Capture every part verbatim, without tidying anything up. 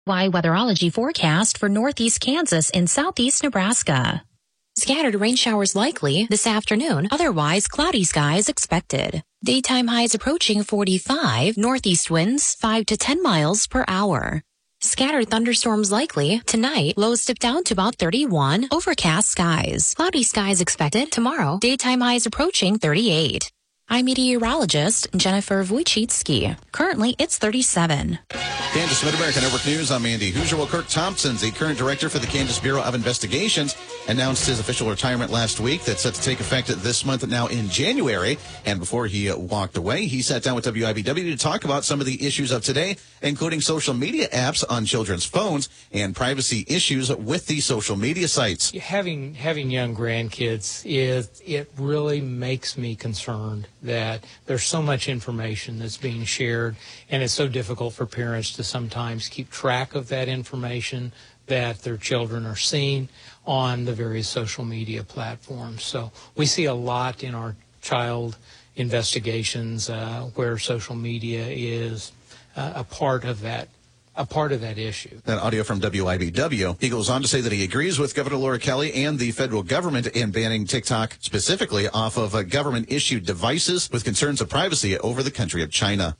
Y weatherology forecast for northeast Kansas and southeast Nebraska. Scattered rain showers likely this afternoon, otherwise cloudy skies expected. Daytime highs approaching forty-five, northeast winds five to ten miles per hour. Scattered thunderstorms likely tonight, lows dip down to about thirty-one, overcast skies. Cloudy skies expected tomorrow, daytime highs approaching thirty-eight. I'm meteorologist Jennifer Wojcicki. Currently, it's thirty-seven. Kansas Mid-America Network News, I'm Andy Hoosier. Well, Kirk Thompson, the current director for the Kansas Bureau of Investigations, announced his official retirement last week. That's set to take effect this month, now in January. And before he walked away, he sat down with W I B W to talk about some of the issues of today, including social media apps on children's phones and privacy issues with these social media sites. Having having young grandkids, is it really makes me concerned that there's so much information that's being shared, and it's so difficult for parents to sometimes keep track of that information that their children are seeing on the various social media platforms. So we see a lot in our child investigations uh, where social media is uh, a part of that a part of that issue. That audio from W I B W. He goes on to say that he agrees with Governor Laura Kelly and the federal government in banning TikTok specifically off of uh, government-issued devices with concerns of privacy over the country of China.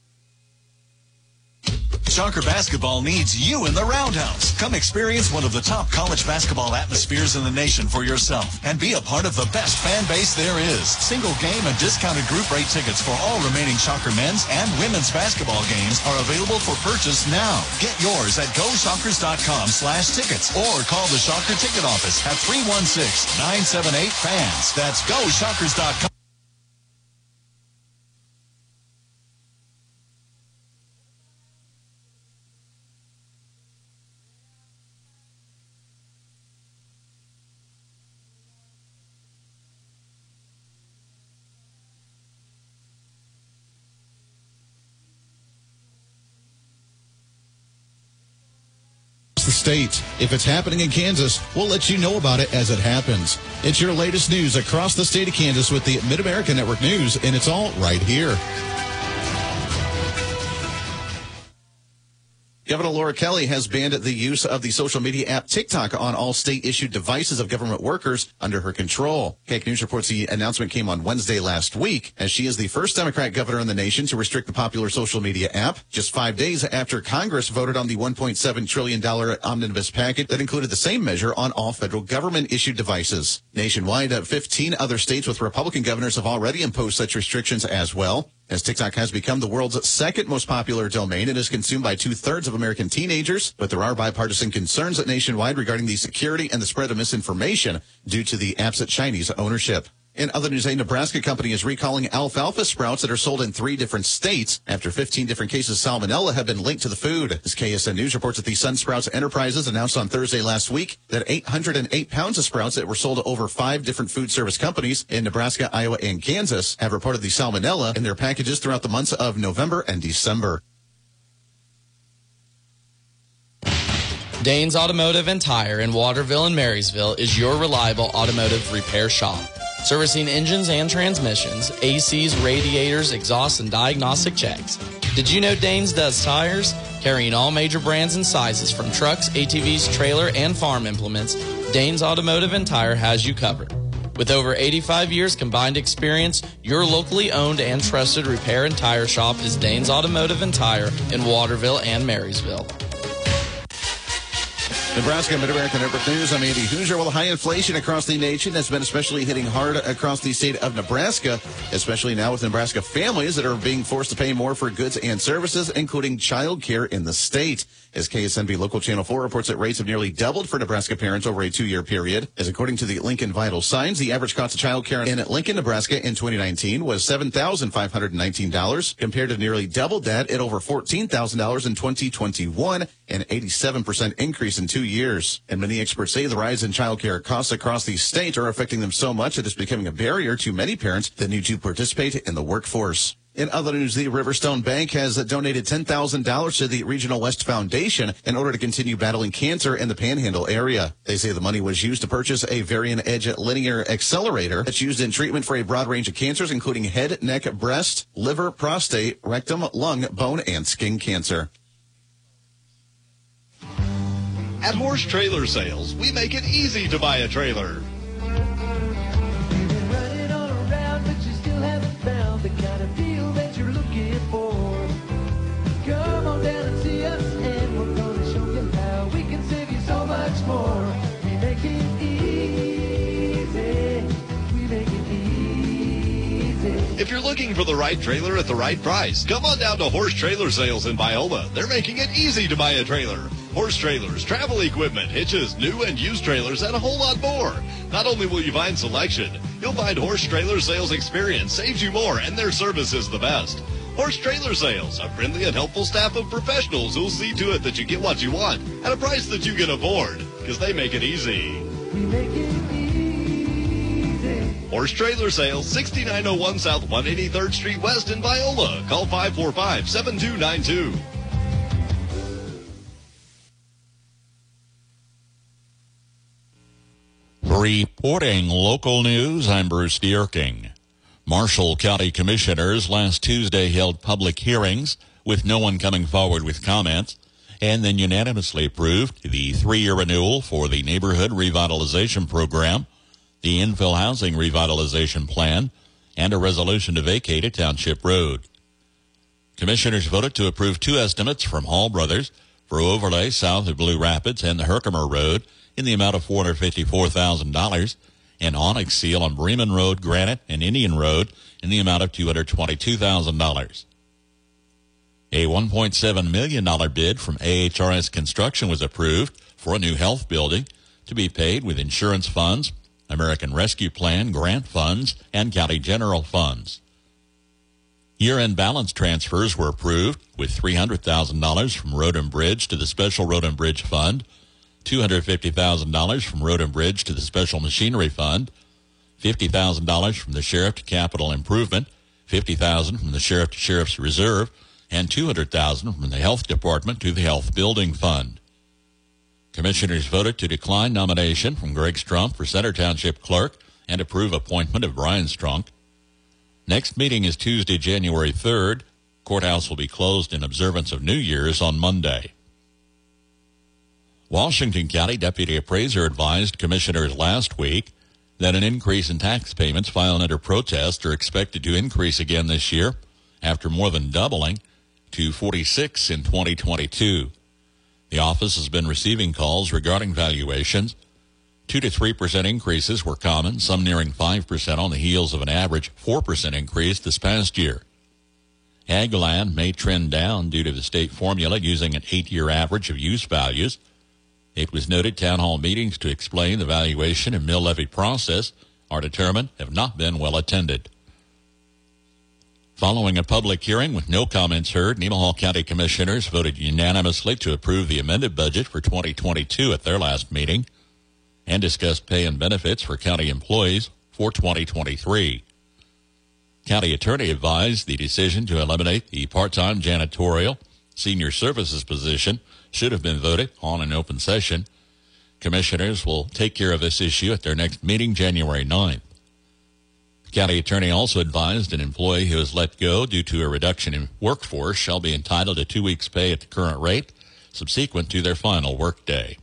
Shocker Basketball needs you in the Roundhouse. Come experience one of the top college basketball atmospheres in the nation for yourself and be a part of the best fan base there is. Single game and discounted group rate tickets for all remaining Shocker men's and women's basketball games are available for purchase now. Get yours at go shockers dot com slash tickets or call the Shocker ticket office at three one six, nine seven eight, fans. That's go shockers dot com. The state. If it's happening in Kansas, we'll let you know about it as it happens. It's your latest news across the state of Kansas with the Mid-America Network News, and it's all right here. Governor Laura Kelly has banned the use of the social media app TikTok on all state-issued devices of government workers under her control. K A C News reports the announcement came on Wednesday last week, as she is the first Democrat governor in the nation to restrict the popular social media app, just five days after Congress voted on the one point seven trillion dollars omnibus package that included the same measure on all federal government-issued devices. Nationwide, fifteen other states with Republican governors have already imposed such restrictions as well. As TikTok has become the world's second most popular domain, it is consumed by two-thirds of American teenagers, but there are bipartisan concerns nationwide regarding the security and the spread of misinformation due to the app's Chinese ownership. In other news, a Nebraska company is recalling alfalfa sprouts that are sold in three different states after fifteen different cases of salmonella have been linked to the food. As K S N News reports that the Sun Sprouts Enterprises announced on Thursday last week that eight hundred eight pounds of sprouts that were sold to over five different food service companies in Nebraska, Iowa, and Kansas have reported the salmonella in their packages throughout the months of November and December. Danes Automotive and Tire in Waterville and Marysville is your reliable automotive repair shop. Servicing engines and transmissions, A Cs, radiators, exhaust, and diagnostic checks. Did you know Danes does tires? Carrying all major brands and sizes from trucks, A T Vs, trailer, and farm implements, Danes Automotive and Tire has you covered. With over eighty-five years combined experience, your locally owned and trusted repair and tire shop is Danes Automotive and Tire in Waterville and Marysville. Nebraska Mid-America Network News, I'm Andy Hoosier. Well, the high inflation across the nation has been especially hitting hard across the state of Nebraska, especially now with Nebraska families that are being forced to pay more for goods and services, including child care in the state. As K S N B Local Channel four reports that rates have nearly doubled for Nebraska parents over a two-year period. As according to the Lincoln Vital Signs, the average cost of child care in Lincoln, Nebraska in twenty nineteen was seven thousand five hundred nineteen dollars, compared to nearly double that at over fourteen thousand dollars in twenty twenty-one, an eighty-seven percent increase in two years. And many experts say the rise in child care costs across the state are affecting them so much that it's becoming a barrier to many parents that need to participate in the workforce. In other news, the Riverstone Bank has donated ten thousand dollars to the Regional West Foundation in order to continue battling cancer in the Panhandle area. They say the money was used to purchase a Varian Edge linear accelerator that's used in treatment for a broad range of cancers, including head, neck, breast, liver, prostate, rectum, lung, bone, and skin cancer. At Horse Trailer Sales, we make it easy to buy a trailer. Running all around, but you still haven't found the kind of deal that you're looking for. Come on down and see us, and we're going to show you how we can save you so much more. We make it easy. We make it easy. If you're looking for the right trailer at the right price, come on down to Horse Trailer Sales in Biola. They're making it easy to buy a trailer. Horse trailers, travel equipment, hitches, new and used trailers, and a whole lot more. Not only will you find selection, you'll find Horse Trailer Sales experience saves you more, and their service is the best. Horse Trailer Sales, a friendly and helpful staff of professionals who'll see to it that you get what you want at a price that you can afford, because they make it easy. We make it easy. Horse Trailer Sales, sixty-nine oh one South one hundred eighty-third Street West in Viola. Call five four five, seven two nine two. Reporting local news, I'm Bruce Dierking. Marshall County Commissioners last Tuesday held public hearings with no one coming forward with comments, and then unanimously approved the three-year renewal for the Neighborhood Revitalization Program, the Infill Housing Revitalization Plan, and a resolution to vacate a township road. Commissioners voted to approve two estimates from Hall Brothers for overlay south of Blue Rapids and the Herkimer Road in the amount of four hundred fifty-four thousand dollars, and Onyx Seal on Bremen Road, Granite, and Indian Road in the amount of two hundred twenty-two thousand dollars. A one point seven million dollars bid from A H R S Construction was approved for a new health building to be paid with insurance funds, American Rescue Plan, grant funds, and county general funds. Year-end balance transfers were approved with three hundred thousand dollars from Road and Bridge to the Special Road and Bridge Fund, two hundred fifty thousand dollars from Road and Bridge to the Special Machinery Fund, fifty thousand dollars from the Sheriff to Capital Improvement, fifty thousand dollars from the Sheriff to Sheriff's Reserve, and two hundred thousand dollars from the Health Department to the Health Building Fund. Commissioners voted to decline nomination from Greg Strump for Center Township Clerk and approve appointment of Brian Strunk. Next meeting is Tuesday, January third. Courthouse will be closed in observance of New Year's on Monday. Washington County Deputy Appraiser advised commissioners last week that an increase in tax payments filed under protest are expected to increase again this year after more than doubling to forty-six in twenty twenty-two. The office has been receiving calls regarding valuations. two to three percent increases were common, some nearing five percent on the heels of an average four percent increase this past year. Ag land may trend down due to the state formula using an eight-year average of use values. It was noted town hall meetings to explain the valuation and mill levy process are determined have not been well attended. Following a public hearing with no comments heard, Nemaha County Commissioners voted unanimously to approve the amended budget for twenty twenty-two at their last meeting and discussed pay and benefits for county employees for twenty twenty-three. County Attorney advised the decision to eliminate the part-time janitorial senior services position should have been voted on in open session. Commissioners will take care of this issue at their next meeting January ninth. The county attorney also advised an employee who is let go due to a reduction in workforce shall be entitled to two weeks' pay at the current rate subsequent to their final workday.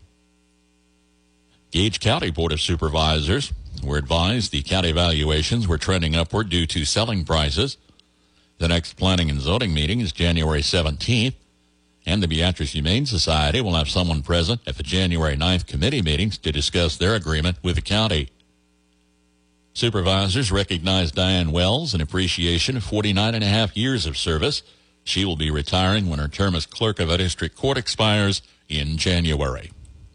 Gage County Board of Supervisors were advised the county valuations were trending upward due to selling prices. The next Planning and Zoning meeting is January seventeenth, and the Beatrice Humane Society will have someone present at the January ninth committee meetings to discuss their agreement with the county. Supervisors recognize Diane Wells in appreciation of forty-nine and a half years of service. She will be retiring when her term as clerk of a district court expires in January.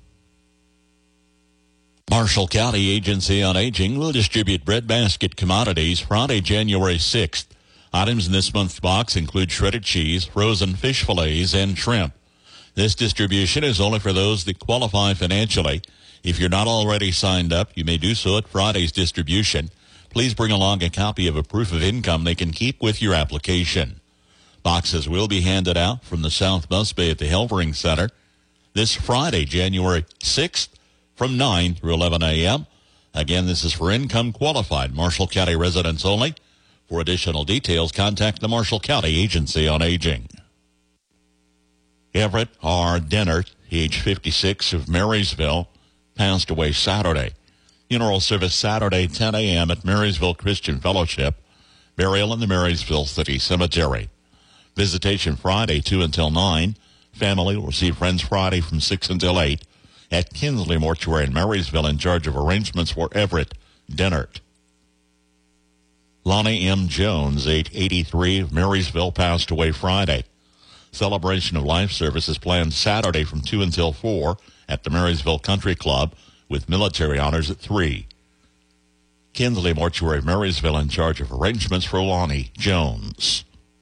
Marshall County Agency on Aging will distribute breadbasket commodities Friday, January sixth. Items in this month's box include shredded cheese, frozen fish fillets, and shrimp. This distribution is only for those that qualify financially. If you're not already signed up, you may do so at Friday's distribution. Please bring along a copy of a proof of income they can keep with your application. Boxes will be handed out from the South Bus Bay at the Helvering Center this Friday, January sixth, from nine through eleven a.m. Again, this is for income-qualified Marshall County residents only. For additional details, contact the Marshall County Agency on Aging. Everett R. Dennert age fifty-six, of Marysville, passed away Saturday. Funeral service Saturday, ten a.m. at Marysville Christian Fellowship. Burial in the Marysville City Cemetery. Visitation Friday, two until nine. Family will receive friends Friday from six until eight at Kinsley Mortuary in Marysville. In charge of arrangements for Everett Dennert. Lonnie M. Jones, age eighty-three, of Marysville, passed away Friday. Celebration of life service is planned Saturday from two until four at the Marysville Country Club with military honors at three. Kinsley Mortuary, Marysville, in charge of arrangements for Lonnie Jones.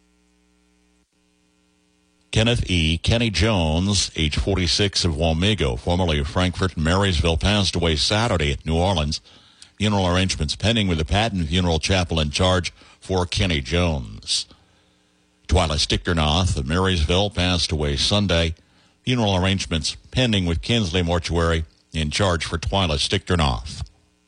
Kenneth E. Kenny Jones, age forty-six, of Wamego, formerly of Frankfort and Marysville, passed away Saturday at New Orleans. Funeral arrangements pending with the Patton Funeral Chapel in charge for Kenny Jones. Twyla Stichternoth of Marysville passed away Sunday. Funeral arrangements pending with Kinsley Mortuary in charge for Twyla Stichternoth.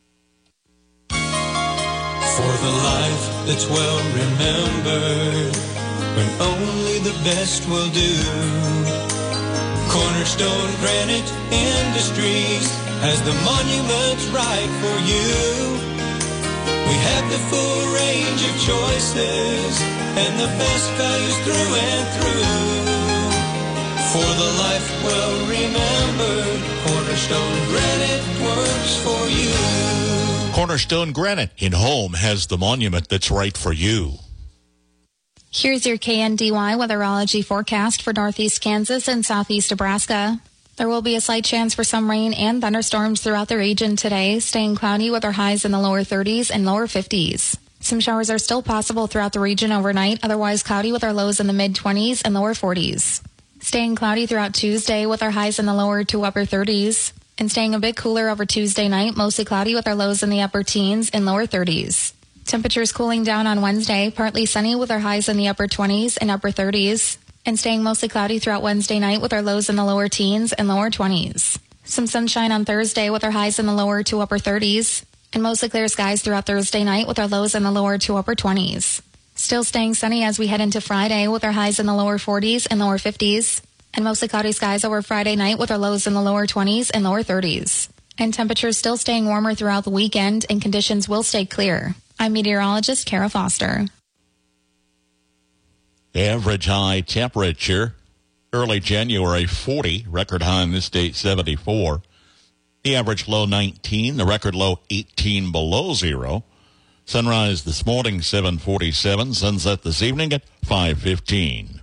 For the life that's well remembered, when only the best will do. Cornerstone Granite Industries has the monuments right for you. We have the full range of choices and the best values through and through. For the life well remembered, Cornerstone Granite works for you. Cornerstone Granite in Home has the monument that's right for you. Here's your K N D Y weatherology forecast for northeast Kansas and southeast Nebraska. There will be a slight chance for some rain and thunderstorms throughout the region today, staying cloudy with our highs in the lower thirties and lower fifties. Some showers are still possible throughout the region overnight, otherwise cloudy with our lows in the mid-twenties and lower forties. Staying cloudy throughout Tuesday with our highs in the lower to upper thirties, and staying a bit cooler over Tuesday night, mostly cloudy with our lows in the upper teens and lower thirties. Temperatures cooling down on Wednesday, partly sunny with our highs in the upper twenties and upper thirties, and staying mostly cloudy throughout Wednesday night with our lows in the lower teens and lower twenties. Some sunshine on Thursday with our highs in the lower to upper thirties, and mostly clear skies throughout Thursday night with our lows in the lower to upper twenties. Still staying sunny as we head into Friday with our highs in the lower forties and lower fifties, and mostly cloudy skies over Friday night with our lows in the lower twenties and lower thirties. And temperatures still staying warmer throughout the weekend, and conditions will stay clear. I'm meteorologist Kara Foster. Average high temperature, early January forty, record high in this date seventy-four. The average low nineteen, the record low eighteen below zero. Sunrise this morning seven forty-seven, sunset this evening at five fifteen.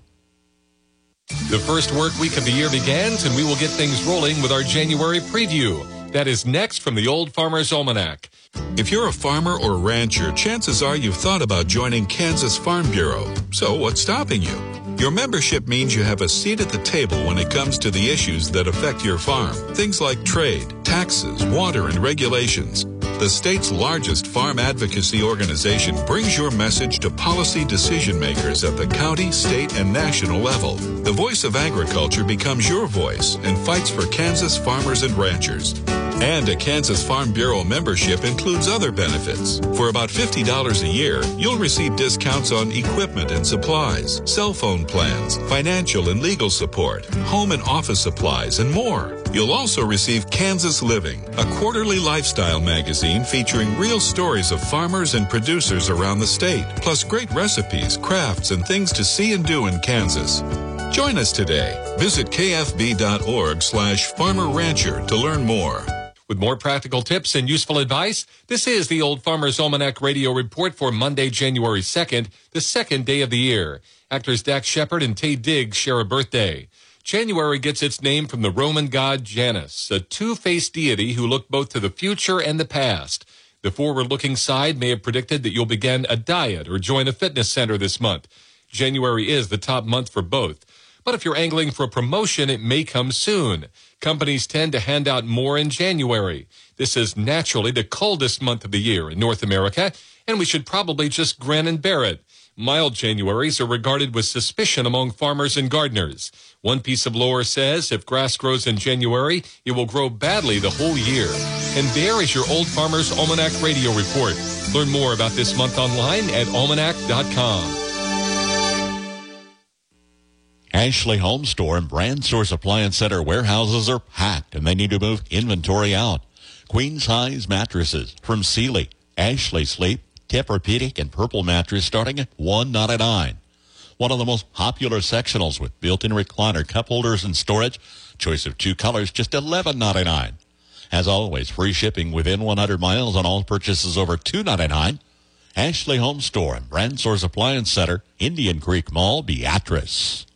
The first work week of the year begins, and we will get things rolling with our January preview. That is next from the Old Farmer's Almanac. If you're a farmer or rancher, chances are you've thought about joining Kansas Farm Bureau. So what's stopping you? Your membership means you have a seat at the table when it comes to the issues that affect your farm. Things like trade, taxes, water, and regulations. The state's largest farm advocacy organization brings your message to policy decision makers at the county, state, and national level. The voice of agriculture becomes your voice and fights for Kansas farmers and ranchers. And a Kansas Farm Bureau membership includes other benefits. For about fifty dollars a year, you'll receive discounts on equipment and supplies, cell phone plans, financial and legal support, home and office supplies, and more. You'll also receive Kansas Living, a quarterly lifestyle magazine featuring real stories of farmers and producers around the state, plus great recipes, crafts, and things to see and do in Kansas. Join us today. Visit kfb.org slash farmer rancher to learn more. With more practical tips and useful advice, this is the Old Farmer's Almanac Radio Report for Monday, January second, the second day of the year. Actors Dax Shepard and Taye Diggs share a birthday. January gets its name from the Roman god Janus, a two-faced deity who looked both to the future and the past. The forward-looking side may have predicted that you'll begin a diet or join a fitness center this month. January is the top month for both. But if you're angling for a promotion, it may come soon. Companies tend to hand out more in January. This is naturally the coldest month of the year in North America, and we should probably just grin and bear it. Mild Januaries are regarded with suspicion among farmers and gardeners. One piece of lore says if grass grows in January, it will grow badly the whole year. And there is your Old Farmer's Almanac Radio Report. Learn more about this month online at almanac dot com. Ashley Home Store and Brand Source Appliance Center warehouses are packed and they need to move inventory out. Queen size mattresses from Sealy, Ashley Sleep, Tempur-Pedic, and Purple mattress starting at one ninety-nine. One of the most popular sectionals with built-in recliner cup holders and storage. Choice of two colors, just eleven ninety-nine. As always, free shipping within one hundred miles on all purchases over two ninety-nine. Ashley Home Store and Brand Source Appliance Center, Indian Creek Mall, Beatrice.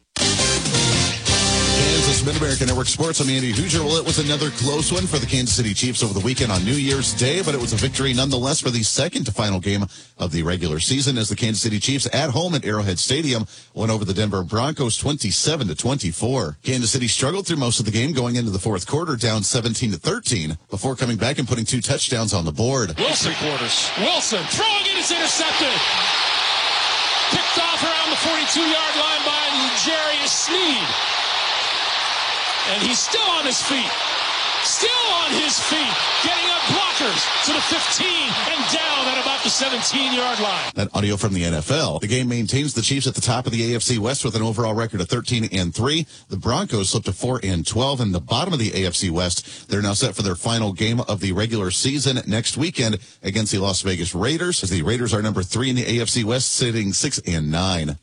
Kansas Mid-America Network Sports. I'm Andy Hoosier. Well, it was another close one for the Kansas City Chiefs over the weekend on New Year's Day, but it was a victory nonetheless for the second to final game of the regular season as the Kansas City Chiefs at home at Arrowhead Stadium won over the Denver Broncos twenty-seven to twenty-four. Kansas City struggled through most of the game going into the fourth quarter down seventeen to thirteen before coming back and putting two touchdowns on the board. Wilson quarters. Wilson throwing it is intercepted. Picked off around the forty-two-yard line by Jarius Sneed. And he's still on his feet. Still on his feet. Getting up blockers to the fifteen and down at about the seventeen-yard line. That audio from the N F L. The game maintains the Chiefs at the top of the A F C West with an overall record of thirteen and three. The Broncos slipped to four and twelve in the bottom of the A F C West. They're now set for their final game of the regular season next weekend against the Las Vegas Raiders, as the Raiders are number three in the A F C West, sitting six and nine.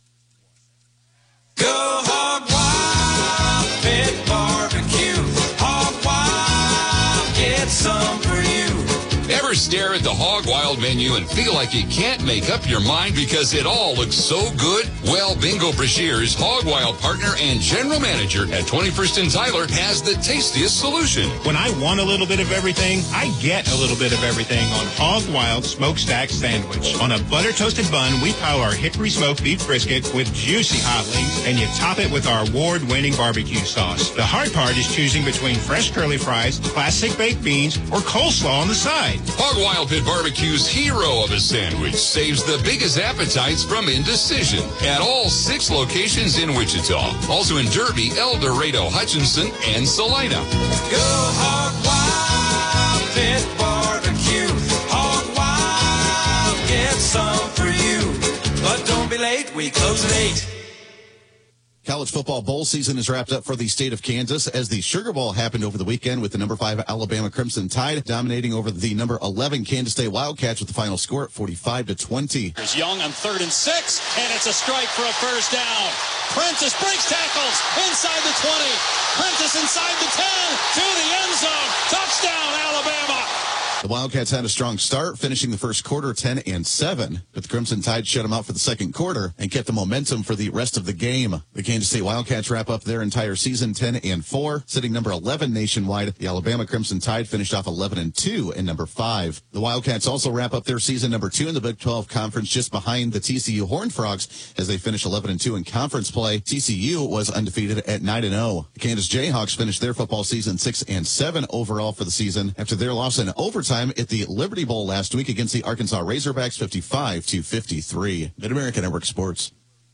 Go Hog Wild Pit Barbecue. Hog Wild, get some for you. Ever stare at the Hog Wild menu and feel like you can't make up your mind because it all looks so good? Well, Bingo Brashears, Hog Wild partner and general manager at twenty-first and Tyler, has the tastiest solution. When I want a little bit of everything, I get a little bit of everything on Hog Wild Smokestack Sandwich. On a butter-toasted bun, we pile our hickory smoked beef brisket with juicy hot links, and you top it with our award-winning barbecue sauce. The hard part is choosing between fresh curly fries, classic baked beans, or coleslaw on the side. Hog Wild Pit Barbecue's hero of a sandwich saves the biggest appetites from indecision at all six locations in Wichita. Also in Derby, El Dorado, Hutchinson, and Salina. Go Hog Wild Pit Barbecue. Hog Wild, get some for you. But don't be late, we close at eight. College football bowl season is wrapped up for the state of Kansas as the Sugar Bowl happened over the weekend with the number five Alabama Crimson Tide dominating over the number eleven Kansas State Wildcats with the final score at forty-five to twenty. There's Young on third and six, and it's a strike for a first down. Prentice breaks tackles inside the twenty. Prentice inside the ten to the end zone. Touchdown, Alabama. The Wildcats had a strong start, finishing the first quarter ten and seven, but the Crimson Tide shut them out for the second quarter and kept the momentum for the rest of the game. The Kansas State Wildcats wrap up their entire season ten and four, sitting number eleven nationwide. The Alabama Crimson Tide finished off eleven and two and number five. The Wildcats also wrap up their season number two in the Big twelve Conference, just behind the T C U Horned Frogs as they finish eleven and two in conference play. T C U was undefeated at nine and oh. The Kansas Jayhawks finished their football season six and seven overall for the season after their loss in overtime at the Liberty Bowl last week against the Arkansas Razorbacks, fifty-five to fifty-three. Mid-America Network Sports.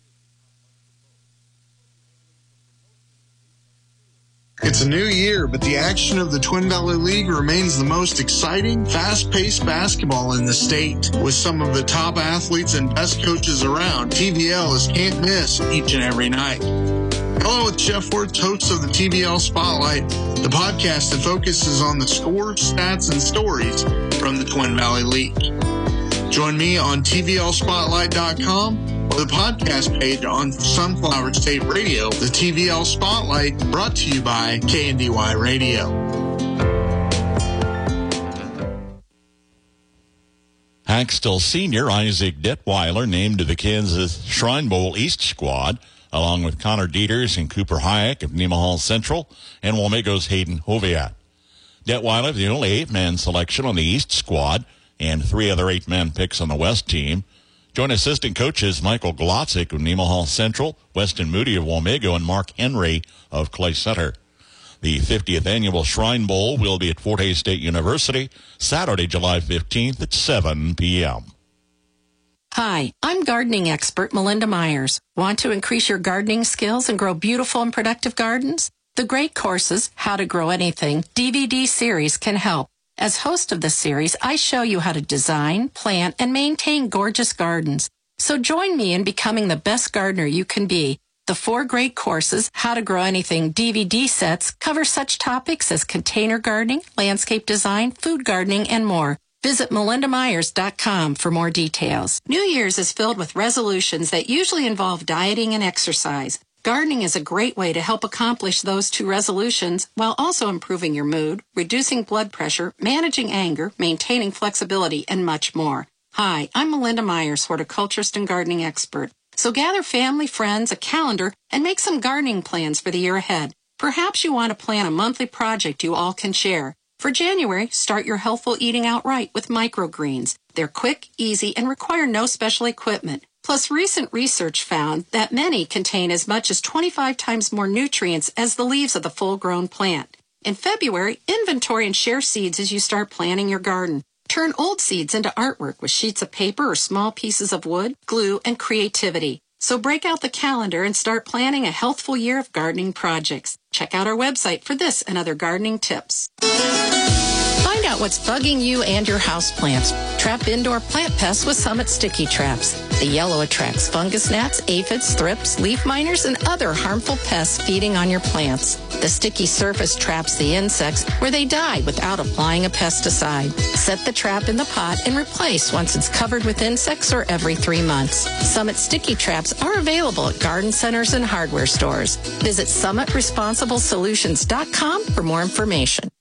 It's a new year, but the action of the Twin Valley League remains the most exciting, fast-paced basketball in the state. With some of the top athletes and best coaches around, T V L is can't miss each and every night. Hello, it's Jeff Worth, host of the T V L Spotlight, the podcast that focuses on the scores, stats, and stories from the Twin Valley League. Join me on T V L Spotlight dot com or the podcast page on Sunflower State Radio. The T V L Spotlight brought to you by K N D Y Radio. Haxtell senior Isaac Detweiler named to the Kansas Shrine Bowl East squad, along with Connor Dieters and Cooper Hayek of Nemaha Central and Walmego's Hayden Hoviat. Detweiler, the only eight-man selection on the East squad, and three other eight-man picks on the West team. Join assistant coaches Michael Glotzik of Nemaha Central, Weston Moody of Walmego, and Mark Henry of Clay Center. The fiftieth Annual Shrine Bowl will be at Fort Hays State University, Saturday, July fifteenth at seven p.m. Hi, I'm gardening expert Melinda Myers. Want to increase your gardening skills and grow beautiful and productive gardens? The Great Courses, How to Grow Anything D V D series can help. As host of this series, I show you how to design, plant, and maintain gorgeous gardens. So join me in becoming the best gardener you can be. The four great courses, How to Grow Anything D V D sets, cover such topics as container gardening, landscape design, food gardening, and more. Visit melinda myers dot com for more details. New Year's is filled with resolutions that usually involve dieting and exercise. Gardening is a great way to help accomplish those two resolutions while also improving your mood, reducing blood pressure, managing anger, maintaining flexibility, and much more. Hi, I'm Melinda Myers, horticulturist and gardening expert. So gather family, friends, a calendar, and make some gardening plans for the year ahead. Perhaps you want to plan a monthly project you all can share. For January, start your healthful eating outright with microgreens. They're quick, easy, and require no special equipment. Plus, recent research found that many contain as much as twenty-five times more nutrients as the leaves of the full-grown plant. In February, inventory and share seeds as you start planning your garden. Turn old seeds into artwork with sheets of paper or small pieces of wood, glue, and creativity. So break out the calendar and start planning a healthful year of gardening projects. Check out our website for this and other gardening tips. Find out what's bugging you and your houseplants. Trap indoor plant pests with Summit Sticky Traps. The yellow attracts fungus gnats, aphids, thrips, leaf miners, and other harmful pests feeding on your plants. The sticky surface traps the insects where they die without applying a pesticide. Set the trap in the pot and replace once it's covered with insects or every three months. Summit Sticky Traps are available at garden centers and hardware stores. Visit summit responsible solutions dot com for more information.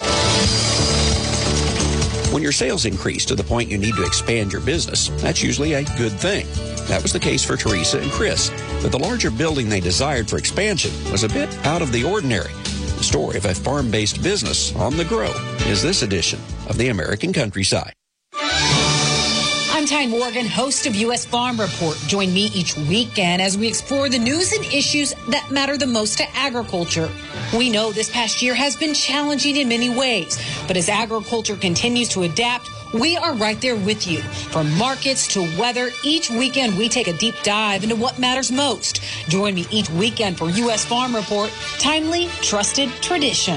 When your sales increase to the point you need to expand your business, that's usually a good thing. That was the case for Teresa and Chris, but the larger building they desired for expansion was a bit out of the ordinary. The story of a farm-based business on the grow is this edition of the American Countryside. I'm Ty Morgan, host of U S Farm Report. Join me each weekend as we explore the news and issues that matter the most to agriculture. We know this past year has been challenging in many ways, but as agriculture continues to adapt, we are right there with you. From markets to weather, each weekend we take a deep dive into what matters most. Join me each weekend for U S Farm Report, timely, trusted tradition.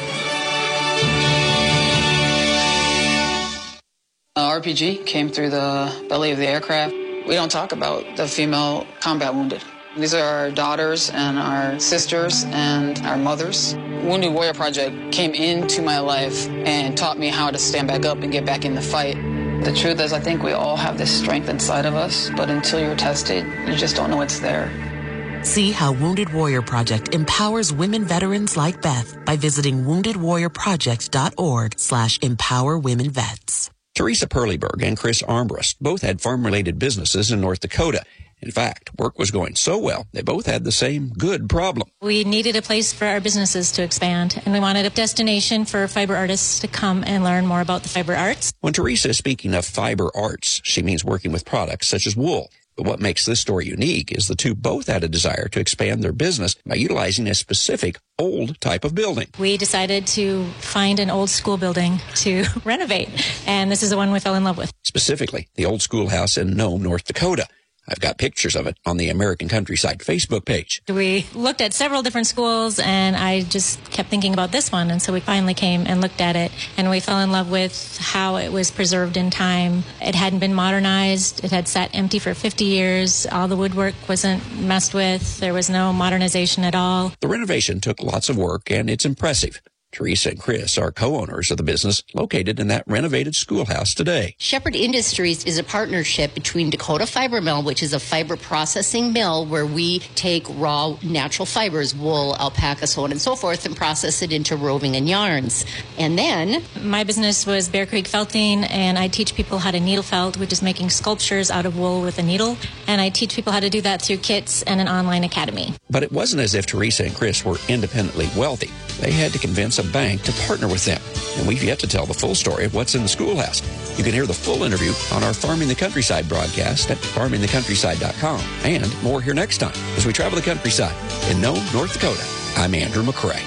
Uh, R P G came through the belly of the aircraft. We don't talk about the female combat wounded. These are our daughters and our sisters and our mothers. Wounded Warrior Project came into my life and taught me how to stand back up and get back in the fight. The truth is, I think we all have this strength inside of us, but until you're tested, you just don't know it's there. See how Wounded Warrior Project empowers women veterans like Beth by visiting wounded warrior project dot org slash empower women vets. Teresa Perlyberg and Chris Armbrust both had farm-related businesses in North Dakota. In fact, work was going so well, they both had the same good problem. We needed a place for our businesses to expand, and we wanted a destination for fiber artists to come and learn more about the fiber arts. When Teresa is speaking of fiber arts, she means working with products such as wool. But what makes this story unique is the two both had a desire to expand their business by utilizing a specific old type of building. We decided to find an old school building to renovate, and this is the one we fell in love with. Specifically, the old schoolhouse in Nome, North Dakota. I've got pictures of it on the American Countryside Facebook page. We looked at several different schools, and I just kept thinking about this one, and so we finally came and looked at it, and we fell in love with how it was preserved in time. It hadn't been modernized. It had sat empty for fifty years. All the woodwork wasn't messed with. There was no modernization at all. The renovation took lots of work, and it's impressive. Teresa and Chris are co-owners of the business located in that renovated schoolhouse today. Shepherd Industries is a partnership between Dakota Fiber Mill, which is a fiber processing mill where we take raw natural fibers, wool, alpaca, so on and so forth, and process it into roving and yarns. And then my business was Bear Creek Felting, and I teach people how to needle felt, which is making sculptures out of wool with a needle. And I teach people how to do that through kits and an online academy. But it wasn't as if Teresa and Chris were independently wealthy. They had to convince a bank to partner with them. And we've yet to tell the full story of what's in the schoolhouse. You can hear the full interview on our Farming the Countryside broadcast at farming the countryside dot com. And more here next time as we travel the countryside in Nome, North Dakota. I'm Andrew McCrae.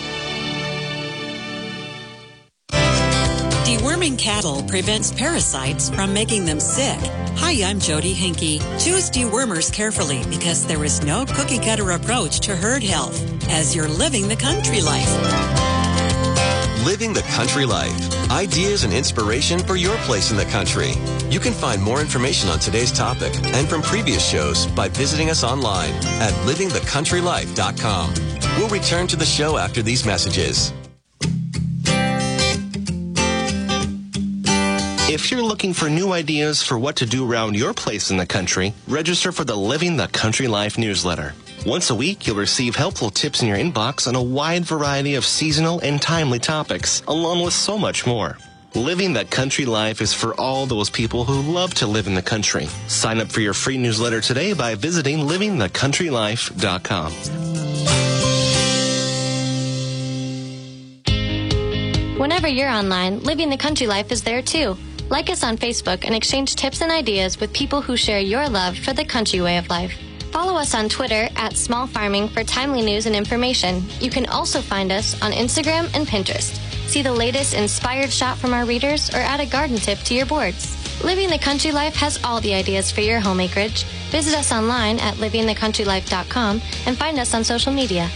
Deworming cattle prevents parasites from making them sick. Hi, I'm Jody Hinkey. Choose dewormers carefully because there is no cookie-cutter approach to herd health as you're living the country life. Living the country life. Ideas and inspiration for your place in the country. You can find more information on today's topic and from previous shows by visiting us online at living the country life dot com. We'll return to the show after these messages. If you're looking for new ideas for what to do around your place in the country, register for the Living the Country Life newsletter. Once a week, you'll receive helpful tips in your inbox on a wide variety of seasonal and timely topics, along with so much more. Living the Country Life is for all those people who love to live in the country. Sign up for your free newsletter today by visiting living the country life dot com. Whenever you're online, Living the Country Life is there too. Like us on Facebook and exchange tips and ideas with people who share your love for the country way of life. Follow us on Twitter at Small Farming for timely news and information. You can also find us on Instagram and Pinterest. See the latest inspired shot from our readers or add a garden tip to your boards. Living the Country Life has all the ideas for your home acreage. Visit us online at living the country life dot com and find us on social media.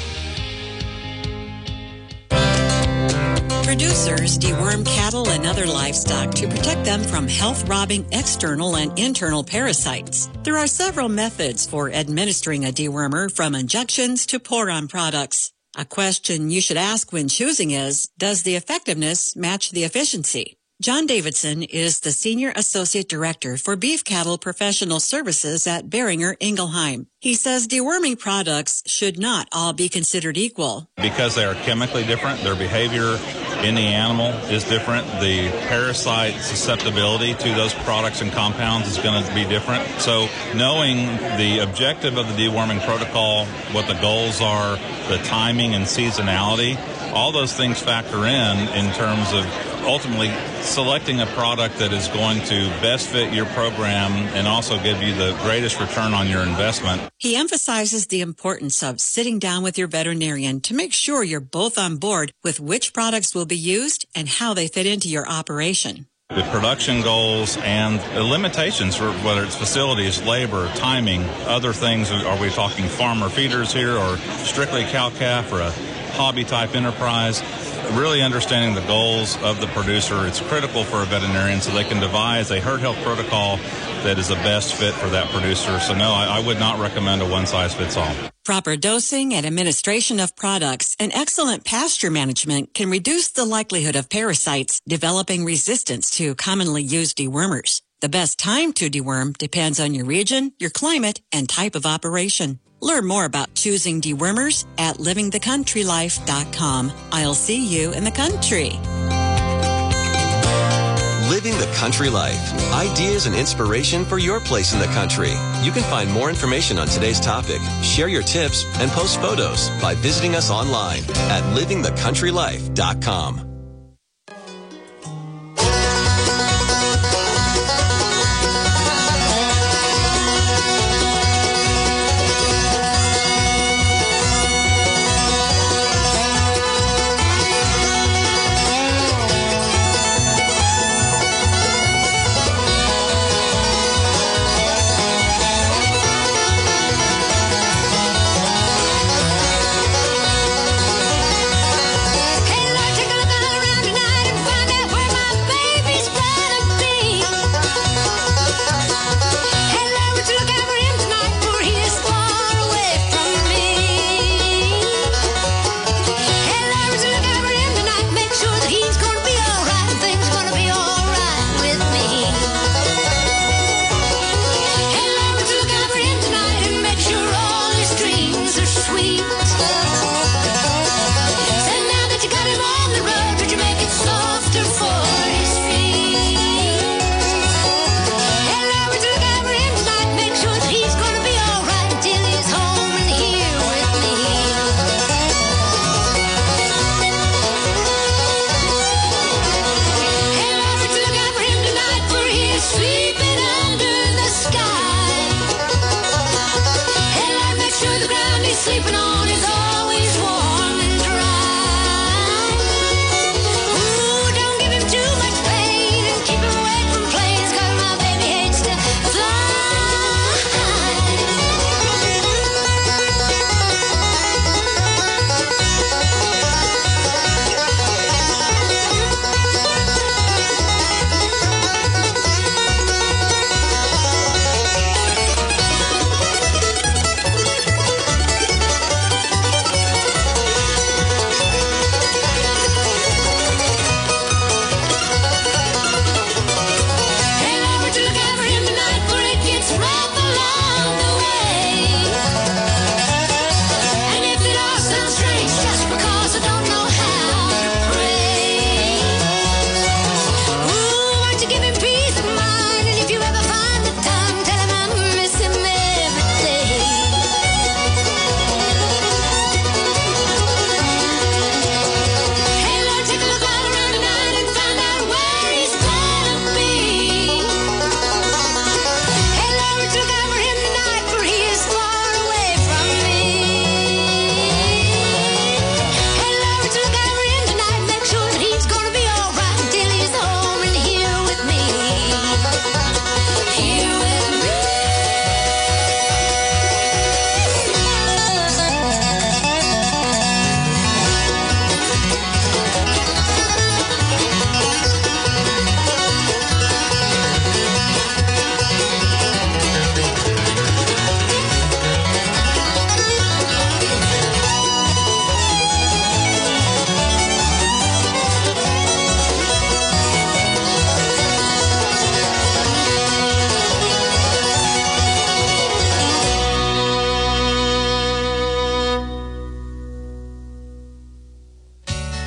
Producers deworm cattle and other livestock to protect them from health-robbing external and internal parasites. There are several methods for administering a dewormer, from injections to pour-on products. A question you should ask when choosing is, does the effectiveness match the efficiency? John Davidson is the Senior Associate Director for Beef Cattle Professional Services at Behringer Ingelheim. He says deworming products should not all be considered equal. Because they are chemically different, their behavior in the animal is different. The parasite susceptibility to those products and compounds is going to be different. So knowing the objective of the deworming protocol, what the goals are, the timing and seasonality, all those things factor in in terms of ultimately selecting a product that is going to best fit your program and also give you the greatest return on your investment. He emphasizes the importance of sitting down with your veterinarian to make sure you're both on board with which products will be used and how they fit into your operation. The production goals and the limitations, for whether it's facilities, labor, timing, other things. Are we talking farmer feeders here or strictly cow-calf or a hobby-type enterprise? Really understanding the goals of the producer, it's critical for a veterinarian so they can devise a herd health protocol that is the best fit for that producer. So no, I, I would not recommend a one-size-fits-all. Proper dosing and administration of products and excellent pasture management can reduce the likelihood of parasites developing resistance to commonly used dewormers. The best time to deworm depends on your region, your climate, and type of operation. Learn more about choosing dewormers at living the country life dot com. I'll see you in the country. Living the Country Life. Ideas and inspiration for your place in the country. You can find more information on today's topic, share your tips, and post photos by visiting us online at living the country life dot com. Sleeping on is always warm and dry.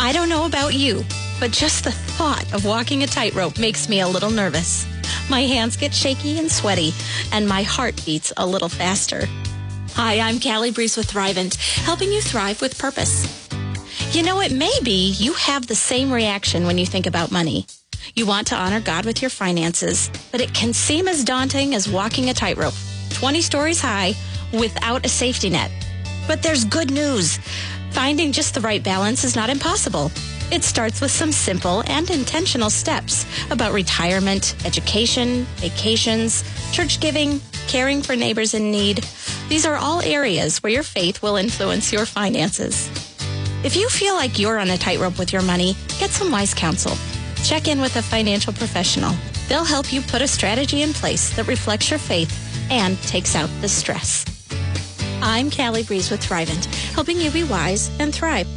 I don't know about you, but just the thought of walking a tightrope makes me a little nervous. My hands get shaky and sweaty, and my heart beats a little faster. Hi, I'm Callie Breeze with Thrivent, helping you thrive with purpose. You know, it may be you have the same reaction when you think about money. You want to honor God with your finances, but it can seem as daunting as walking a tightrope, twenty stories high, without a safety net. But there's good news. Finding just the right balance is not impossible. It starts with some simple and intentional steps about retirement, education, vacations, church giving, caring for neighbors in need. These are all areas where your faith will influence your finances. If you feel like you're on a tightrope with your money, get some wise counsel. Check in with a financial professional. They'll help you put a strategy in place that reflects your faith and takes out the stress. I'm Callie Breeze with Thrivent, helping you be wise and thrive.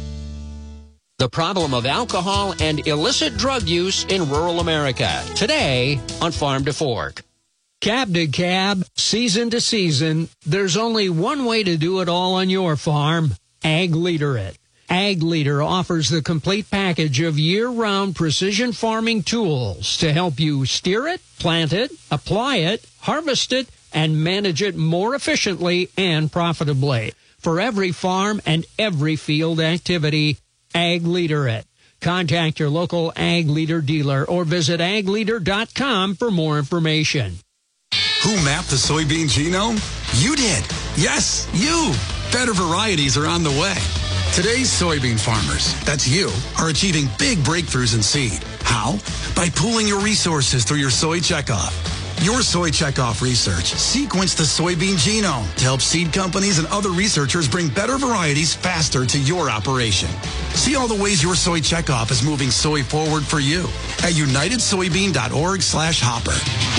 The problem of alcohol and illicit drug use in rural America. Today on Farm to Fork. Cab to cab, season to season, there's only one way to do it all on your farm. Ag Leader It. Ag Leader offers the complete package of year-round precision farming tools to help you steer it, plant it, apply it, harvest it, and manage it more efficiently and profitably. For every farm and every field activity, Ag Leader It. Contact your local Ag Leader dealer or visit ag leader dot com for more information. Who mapped the soybean genome? You did. Yes, you. Better varieties are on the way. Today's soybean farmers, that's you, are achieving big breakthroughs in seed. How? By pooling your resources through your Soy Checkoff. Your Soy Checkoff research sequenced the soybean genome to help seed companies and other researchers bring better varieties faster to your operation. See all the ways your Soy Checkoff is moving soy forward for you at united soybean dot org slash hopper.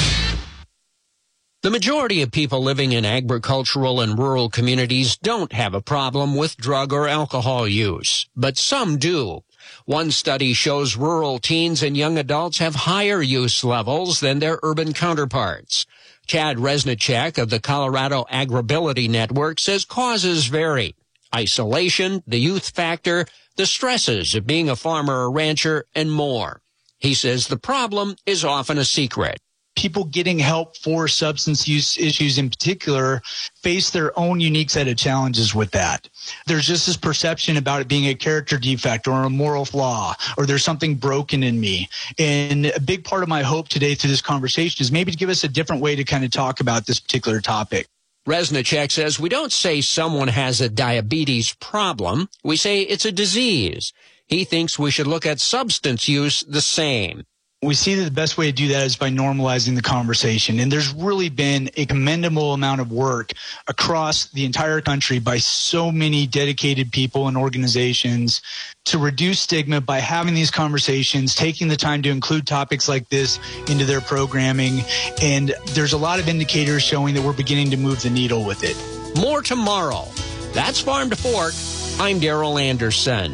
The majority of people living in agricultural and rural communities don't have a problem with drug or alcohol use, but some do. One study shows rural teens and young adults have higher use levels than their urban counterparts. Chad Resnicek of the Colorado Agribility Network says causes vary. Isolation, the youth factor, the stresses of being a farmer or rancher, and more. He says the problem is often a secret. People getting help for substance use issues in particular face their own unique set of challenges with that. There's just this perception about it being a character defect or a moral flaw, or there's something broken in me. And a big part of my hope today through this conversation is maybe to give us a different way to kind of talk about this particular topic. Resnicek says we don't say someone has a diabetes problem. We say it's a disease. He thinks we should look at substance use the same. We see that the best way to do that is by normalizing the conversation. And there's really been a commendable amount of work across the entire country by so many dedicated people and organizations to reduce stigma by having these conversations, taking the time to include topics like this into their programming. And there's a lot of indicators showing that we're beginning to move the needle with it. More tomorrow. That's Farm to Fork. I'm Daryl Anderson.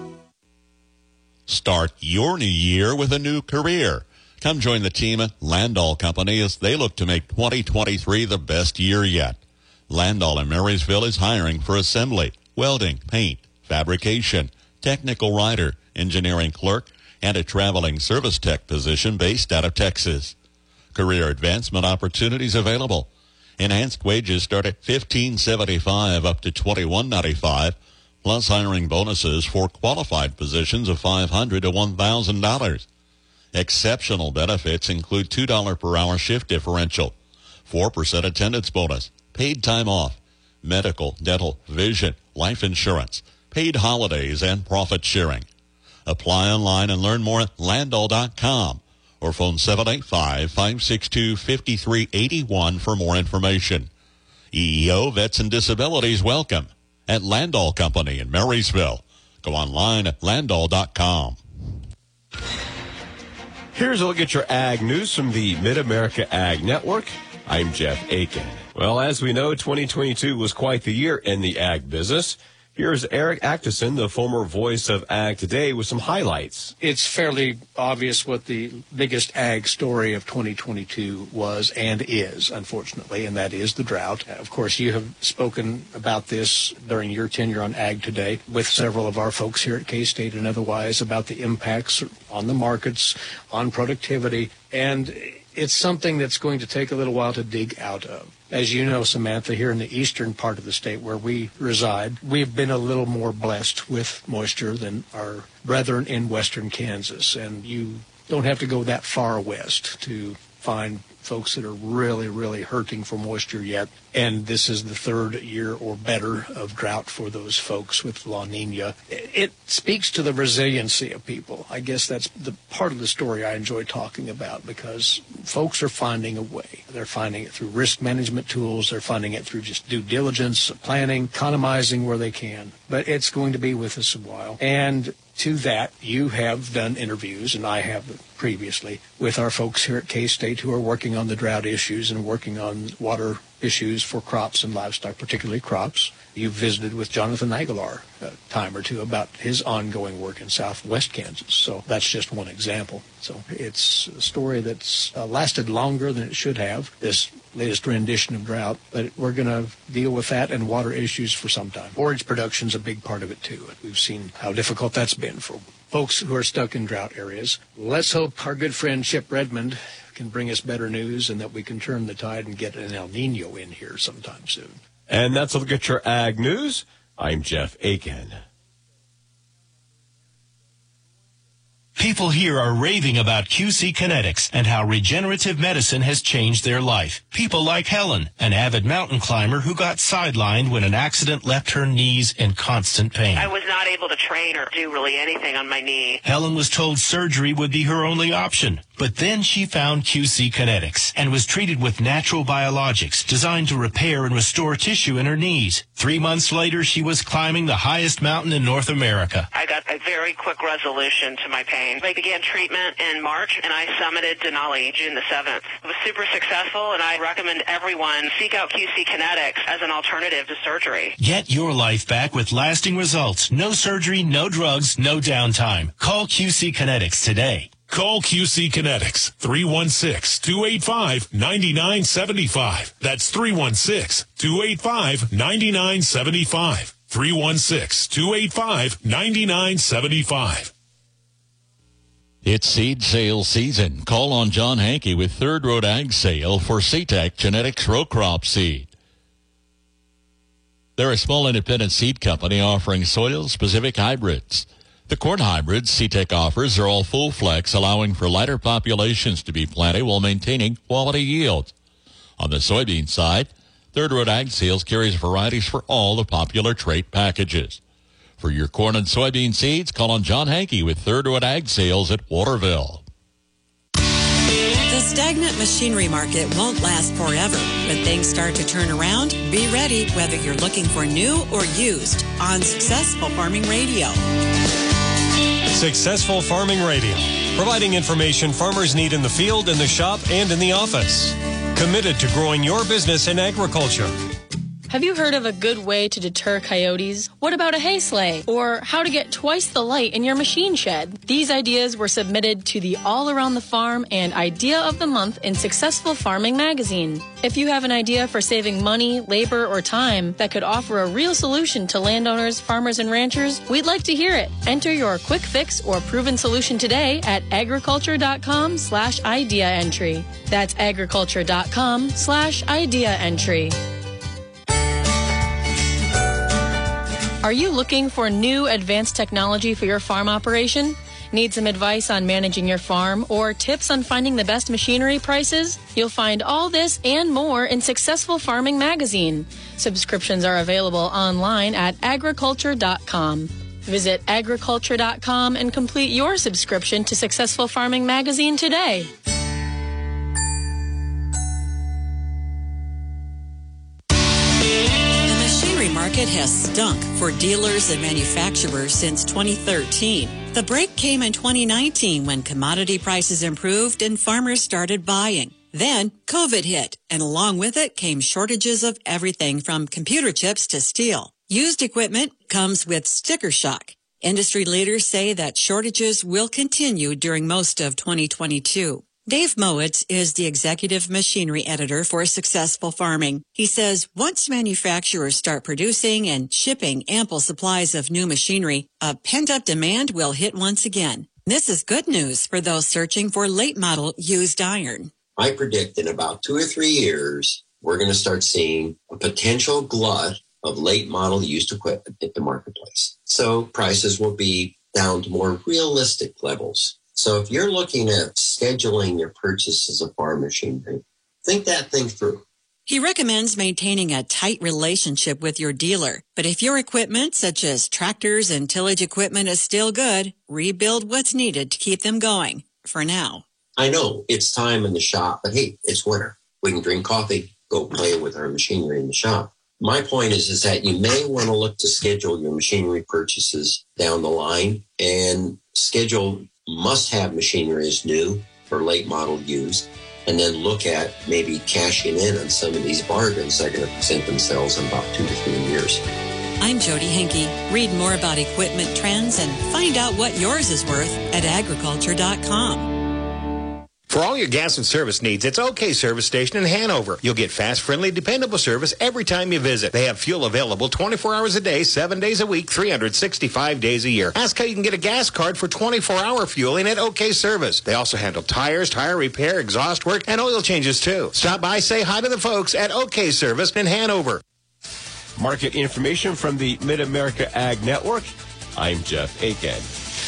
Start your new year with a new career. Come join the team at Landall Company as they look to make twenty twenty-three the best year yet. Landall in Marysville is hiring for assembly, welding, paint, fabrication, technical writer, engineering clerk, and a traveling service tech position based out of Texas. Career advancement opportunities available. Enhanced wages start at fifteen seventy-five up to twenty-one ninety-five. Plus hiring bonuses for qualified positions of five hundred dollars to one thousand dollars. Exceptional benefits include two dollars per hour shift differential, four percent attendance bonus, paid time off, medical, dental, vision, life insurance, paid holidays, and profit sharing. Apply online and learn more at landall dot com or phone seven eight five, five six two, five three eight one for more information. E E O Vets and Disabilities welcome at Landall Company in Marysville. Go online at landall dot com. Here's a look at your ag news from the Mid-America Ag Network. I'm Jeff Aiken. Well, as we know, twenty twenty-two was quite the year in the ag business. Here's Eric Actison, the former voice of Ag Today, with some highlights. It's fairly obvious what the biggest ag story of twenty twenty-two was and is, unfortunately, and that is the drought. Of course, you have spoken about this during your tenure on Ag Today with several of our folks here at K-State and otherwise about the impacts on the markets, on productivity, and it's something that's going to take a little while to dig out of. As you know, Samantha, here in the eastern part of the state where we reside, we've been a little more blessed with moisture than our brethren in western Kansas. And you don't have to go that far west to find folks that are really, really hurting for moisture yet. And this is the third year or better of drought for those folks with La Nina. It speaks to the resiliency of people. I guess that's the part of the story I enjoy talking about, because folks are finding a way. They're finding it through risk management tools. They're finding it through just due diligence, planning, economizing where they can. But it's going to be with us a while. And to that, you have done interviews, and I have previously, with our folks here at K-State who are working on the drought issues and working on water issues for crops and livestock, particularly crops. You visited with Jonathan Aguilar a time or two about his ongoing work in southwest Kansas. So that's just one example. So it's a story that's uh, lasted longer than it should have, this latest rendition of drought, but we're going to deal with that and water issues for some time. Forage production's a big part of it too. We've seen how difficult that's been for folks who are stuck in drought areas. Let's hope our good friend Chip Redmond can bring us better news and that we can turn the tide and get an El Nino in here sometime soon. And that's a look at your Ag News. I'm Jeff Aiken. People here are raving about Q C Kinetics and how regenerative medicine has changed their life. People like Helen, an avid mountain climber who got sidelined when an accident left her knees in constant pain. I was not able to train or do really anything on my knee. Helen was told surgery would be her only option. But then she found Q C Kinetics and was treated with natural biologics designed to repair and restore tissue in her knees. Three months later, she was climbing the highest mountain in North America. I got a very quick resolution to my pain. I began treatment in March, and I summited Denali June the seventh. It was super successful, and I recommend everyone seek out Q C Kinetics as an alternative to surgery. Get your life back with lasting results. No surgery, no drugs, no downtime. Call Q C Kinetics today. Call Q C Kinetics, three one six, two eight five, nine nine seven five. That's three one six, two eight five, nine nine seven five. three one six, two eight five, nine nine seven five. It's seed sale season. Call on John Hankey with Third Road Ag Sale for C-Tech Genetics row crop seed. They're a small independent seed company offering soil-specific hybrids. The corn hybrids C-Tech offers are all full flex, allowing for lighter populations to be planted while maintaining quality yields. On the soybean side, Third Road Ag Sales carries varieties for all the popular trait packages. For your corn and soybean seeds, call on John Hankey with Third Road Ag Sales at Waterville. The stagnant machinery market won't last forever. When things start to turn around, be ready whether you're looking for new or used on Successful Farming Radio. Successful Farming Radio, providing information farmers need in the field, in the shop, and in the office. Committed to growing your business in agriculture. Have you heard of a good way to deter coyotes? What about a hay sleigh? Or how to get twice the light in your machine shed? These ideas were submitted to the All Around the Farm and Idea of the Month in Successful Farming magazine. If you have an idea for saving money, labor, or time that could offer a real solution to landowners, farmers, and ranchers, we'd like to hear it. Enter your quick fix or proven solution today at agriculture.com slash idea entry. That's agriculture.com slash idea entry. Are you looking for new advanced technology for your farm operation? Need some advice on managing your farm or tips on finding the best machinery prices? You'll find all this and more in Successful Farming magazine. Subscriptions are available online at agriculture dot com. Visit agriculture dot com and complete your subscription to Successful Farming magazine today. Market has stunk for dealers and manufacturers since twenty thirteen. The break came in twenty nineteen when commodity prices improved and farmers started buying. Then COVID hit, and along with it came shortages of everything from computer chips to steel. Used equipment comes with sticker shock. Industry leaders say that shortages will continue during most of twenty twenty-two. Dave Mowitz is the executive machinery editor for Successful Farming. He says once manufacturers start producing and shipping ample supplies of new machinery, a pent-up demand will hit once again. This is good news for those searching for late model used iron. I predict in about two or three years, we're going to start seeing a potential glut of late model used equipment at the marketplace. So prices will be down to more realistic levels. So if you're looking at scheduling your purchases of farm machinery, think that thing through. He recommends maintaining a tight relationship with your dealer. But if your equipment, such as tractors and tillage equipment, is still good, rebuild what's needed to keep them going for now. I know it's time in the shop, but hey, it's winter. We can drink coffee, go play with our machinery in the shop. My point is, is that you may want to look to schedule your machinery purchases down the line and schedule must-have machinery as new for late model used, and then look at maybe cashing in on some of these bargains that are going to present themselves in about two to three years. I'm Jody Henke. Read more about equipment trends and find out what yours is worth at agriculture dot com. For all your gas and service needs, it's OK Service Station in Hanover. You'll get fast, friendly, dependable service every time you visit. They have fuel available twenty-four hours a day, seven days a week, three hundred sixty-five days a year. Ask how you can get a gas card for twenty-four hour fueling at OK Service. They also handle tires, tire repair, exhaust work, and oil changes too. Stop by, say hi to the folks at OK Service in Hanover. Market information from the Mid-America Ag Network. I'm Jeff Aiken.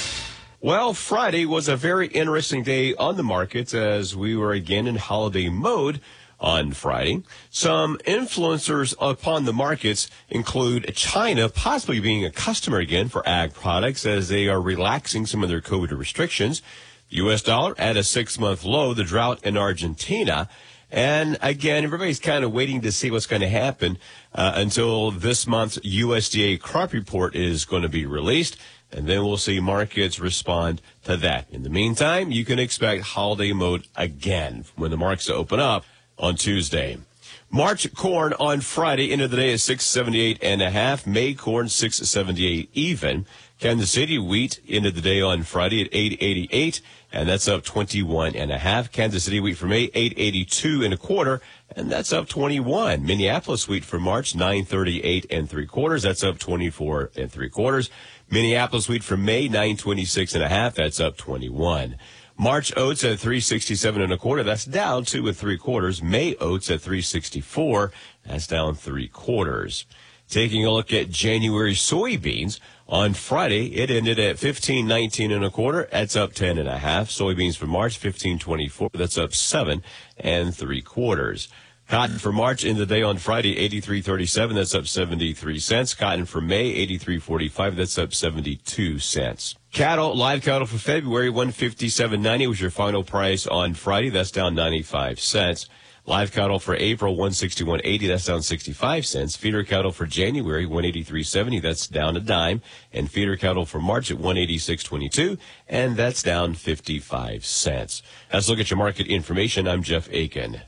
Well, Friday was a very interesting day on the markets as we were again in holiday mode on Friday. Some influencers upon the markets include China possibly being a customer again for ag products as they are relaxing some of their COVID restrictions. The U S dollar at a six-month low, the drought in Argentina. And again, everybody's kind of waiting to see what's going to happen uh, until this month's U S D A crop report is going to be released. And then we'll see markets respond to that. In the meantime, you can expect holiday mode again when the markets open up on Tuesday. March corn on Friday into the day at six seventy-eight and a half. May corn six seventy-eight even. Kansas City wheat into the day on Friday at eight eighty-eight, and that's up twenty-one and a half. Kansas City wheat for May eight eighty-two and a quarter, and that's up twenty-one. Minneapolis wheat for March nine thirty-eight and three quarters, that's up twenty-four and three quarters. Minneapolis wheat for May nine twenty-six and a half, that's up twenty-one. March oats at three sixty-seven and a quarter, that's down two and three quarters. May oats at three sixty-four, that's down three quarters. Taking a look at January soybeans, on Friday it ended at fifteen nineteen and a quarter, that's up ten and a half. Soybeans for March fifteen twenty-four, that's up seven and three quarters. Cotton for March in the day on Friday, eighty-three thirty-seven, that's up seventy-three cents. Cotton for May, eighty-three forty-five, that's up seventy-two cents. Cattle, live cattle for February, one fifty-seven ninety was your final price on Friday, that's down ninety-five cents. Live cattle for April, one sixty-one eighty, that's down sixty-five cents. Feeder cattle for January, one eighty-three seventy, that's down a dime. And feeder cattle for March at one eighty-six twenty-two, and that's down fifty-five cents. Let's look at your market information. I'm Jeff Aiken.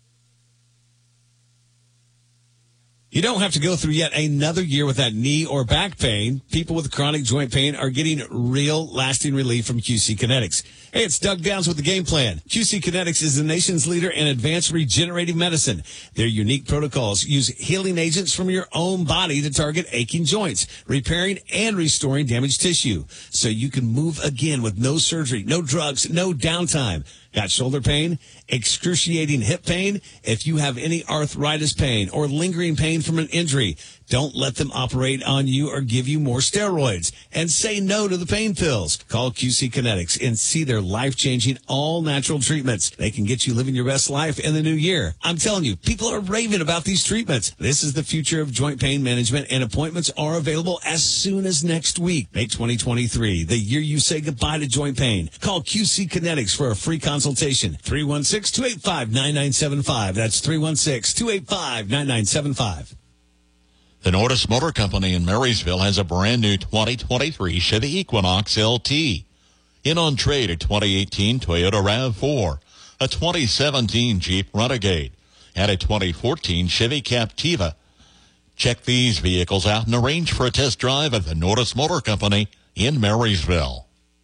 You don't have to go through yet another year with that knee or back pain. People with chronic joint pain are getting real lasting relief from Q C Kinetics. Hey, it's Doug Downs with the game plan. Q C Kinetics is the nation's leader in advanced regenerative medicine. Their unique protocols use healing agents from your own body to target aching joints, repairing and restoring damaged tissue, so you can move again with no surgery, no drugs, no downtime. Got shoulder pain, excruciating hip pain? If you have any arthritis pain or lingering pain from an injury, don't let them operate on you or give you more steroids. And say no to the pain pills. Call Q C Kinetics and see their life-changing, all-natural treatments. They can get you living your best life in the new year. I'm telling you, people are raving about these treatments. This is the future of joint pain management, and appointments are available as soon as next week. Make twenty twenty-three the year you say goodbye to joint pain. Call Q C Kinetics for a free consultation. three one six, two eight five, nine nine seven five. That's three one six, two eight five, nine nine seven five. The Nordis Motor Company in Marysville has a brand new twenty twenty-three Chevy Equinox L T. In on trade, a twenty eighteen Toyota RAV four, a twenty seventeen Jeep Renegade, and a twenty fourteen Chevy Captiva. Check these vehicles out and arrange for a test drive at the Nordis Motor Company in Marysville.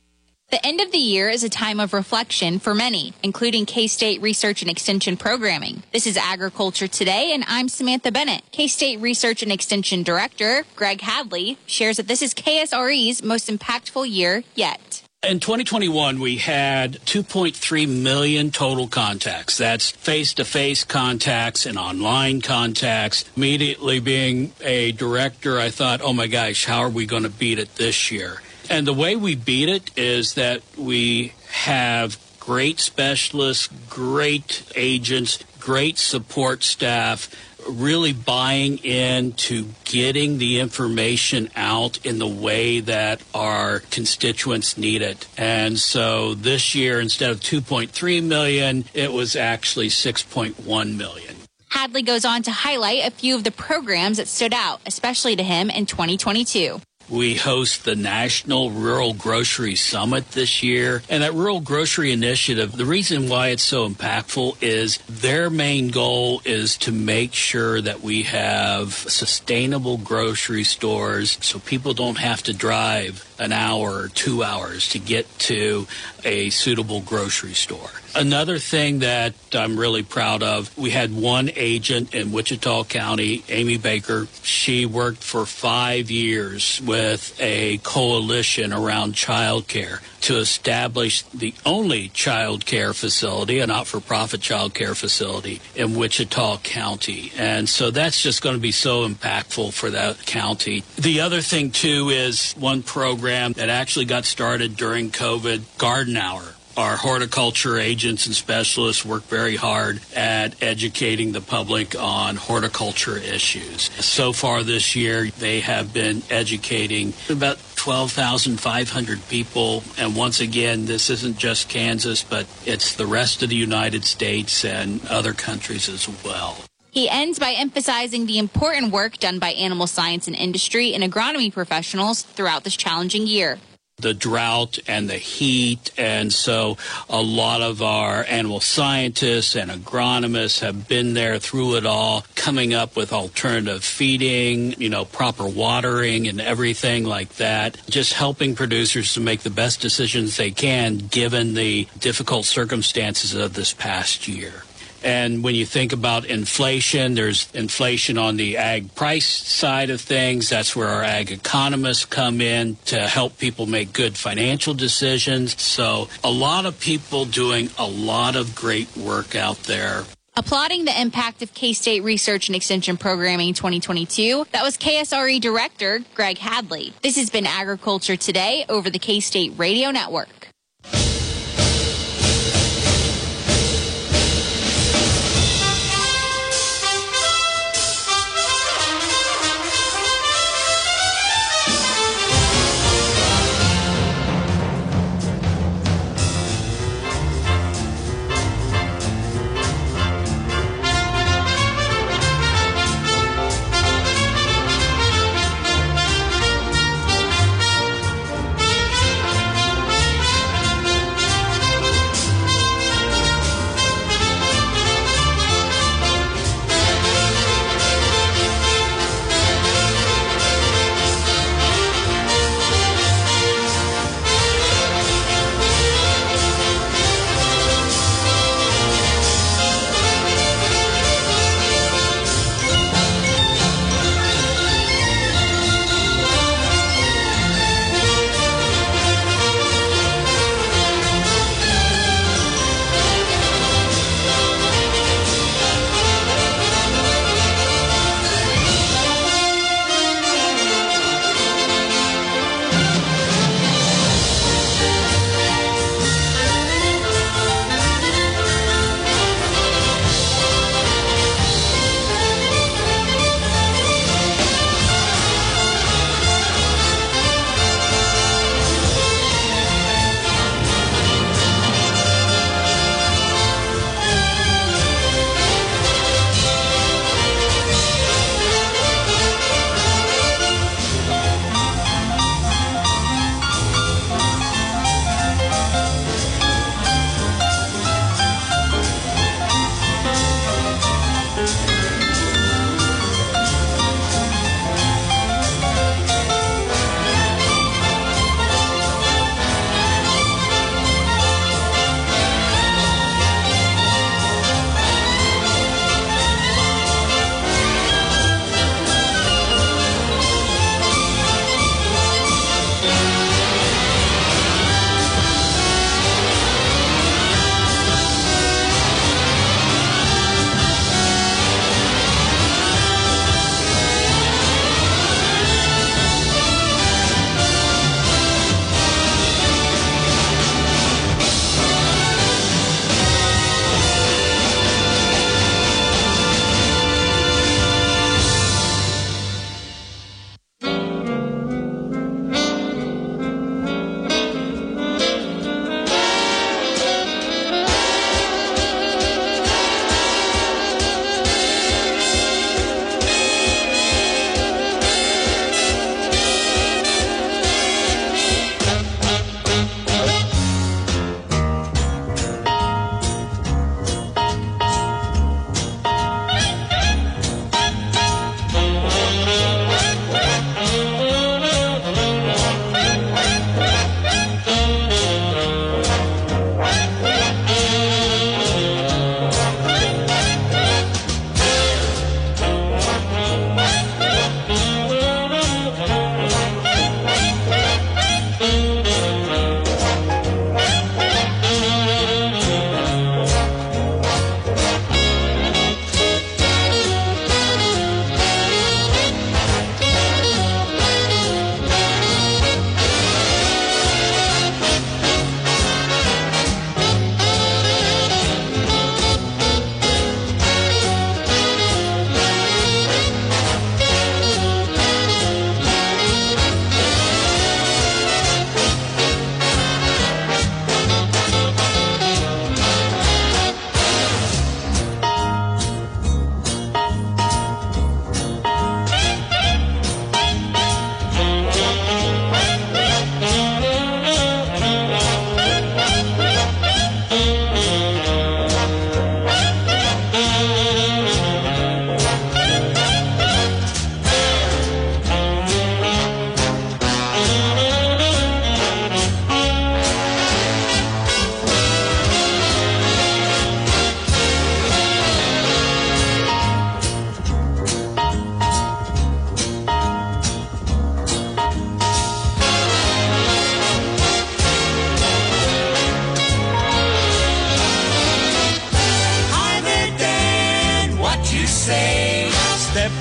The end of the year is a time of reflection for many, including K-State Research and Extension programming. This is Agriculture Today, and I'm Samantha Bennett. K-State Research and Extension Director Greg Hadley shares that this is K S R E's most impactful year yet. In twenty twenty-one, we had two point three million total contacts. That's face-to-face contacts and online contacts. Immediately being a director, I thought, oh my gosh, how are we going to beat it this year? And the way we beat it is that we have great specialists, great agents, great support staff, really buying into getting the information out in the way that our constituents need it. And so this year, instead of two point three million, it was actually six point one million. Hadley goes on to highlight a few of the programs that stood out, especially to him in twenty twenty-two. We host the National Rural Grocery Summit this year. And that Rural Grocery Initiative, the reason why it's so impactful is their main goal is to make sure that we have sustainable grocery stores so people don't have to drive an hour or two hours to get to a suitable grocery store. Another thing that I'm really proud of, we had one agent in Wichita County, Amy Baker. She worked for five years with a coalition around child care to establish the only child care facility, a not-for-profit child care facility in Wichita County. And so that's just going to be so impactful for that county. The other thing, too, is one program that actually got started during COVID, Garden Hour. Our horticulture agents and specialists work very hard at educating the public on horticulture issues. So far this year, they have been educating about twelve thousand five hundred people. And once again, this isn't just Kansas, but it's the rest of the United States and other countries as well. He ends by emphasizing the important work done by animal science and industry and agronomy professionals throughout this challenging year. The drought and the heat, and so a lot of our animal scientists and agronomists have been there through it all, coming up with alternative feeding, you know, proper watering and everything like that, just helping producers to make the best decisions they can given the difficult circumstances of this past year. And when you think about inflation, there's inflation on the ag price side of things. That's where our ag economists come in to help people make good financial decisions. So a lot of people doing a lot of great work out there. Applauding the impact of K-State Research and Extension Programming twenty twenty-two, that was K S R E Director Greg Hadley. This has been Agriculture Today over the K-State Radio Network.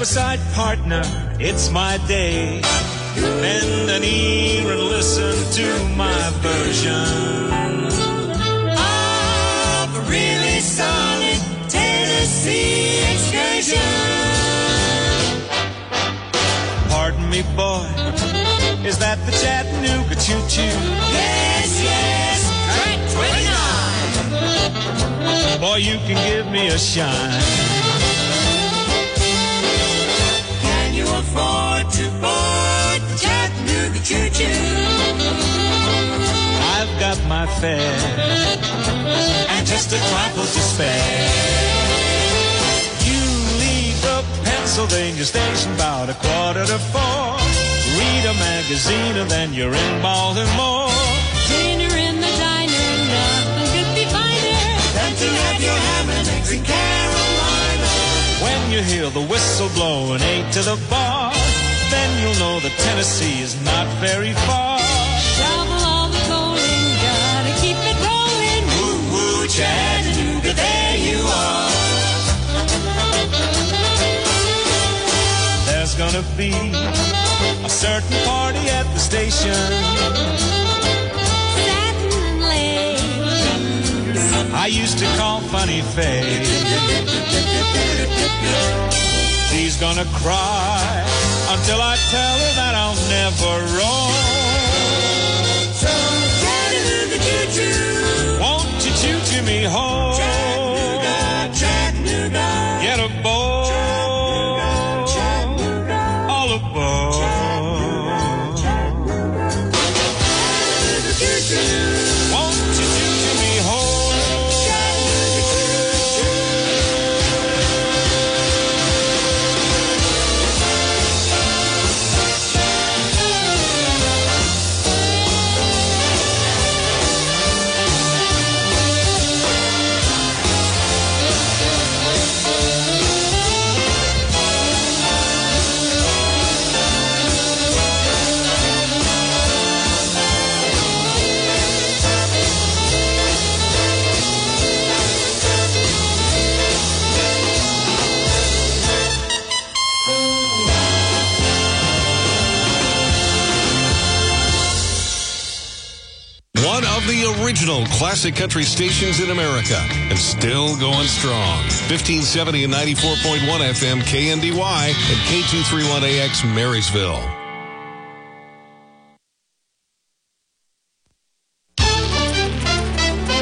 beside partner, it's my day. Bend an ear and listen to my version of a really solid Tennessee excursion. Pardon me, boy, is that the Chattanooga choo-choo? Yes, yes, track twenty-nine. Boy, you can give me a shine. Can you afford to board the Chattanooga choo-choo? I've got my fare and just a trifle to spare. You leave the Pennsylvania station about a quarter to four. Read a magazine and then you're in Baltimore. Dinner in the diner, nothing could be finer than to have your ham and eggs in Carolina. When you hear the whistle blow and eight to the bar, then you'll know that Tennessee is not very far. Shovel all the coal in, gotta keep it rolling. Woo woo Chattanooga, there you are. There's gonna be a certain party at the station. Certainly. I used to call Funny Face. She's gonna cry until I tell her that I'll never roam. So Chattanooga choo-choo, won't you choo-choo me home? Chattanooga, Chattanooga, get aboard, Chattanooga, all aboard. Chattanooga choo-choo, won't you choo-choo me home? Chattanooga choo-choo. One of the original classic country stations in America and still going strong. fifteen seventy and ninety-four point one F M K N D Y and K two thirty-one A X Marysville.